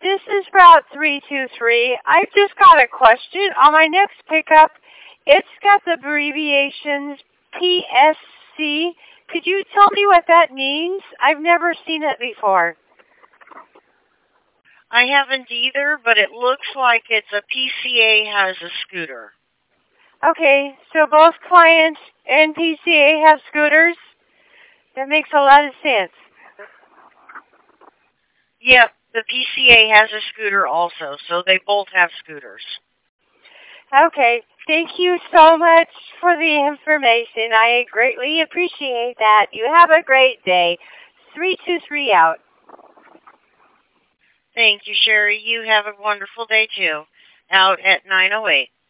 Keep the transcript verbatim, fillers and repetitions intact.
This is Route three two three. I've just got a question. On my next pickup, it's got the abbreviations P S C. Could you tell me what that means? I've never seen it before. I haven't either, but it looks like it's a P C A has a scooter. Okay, so both clients and P C A have scooters? That makes a lot of sense. Yep, the P C A has a scooter also, so they both have scooters. Okay, thank you so much for the information. I greatly appreciate that. You have a great day. three two three out. Thank you, Sherry. You have a wonderful day, too. Out at nine oh eight.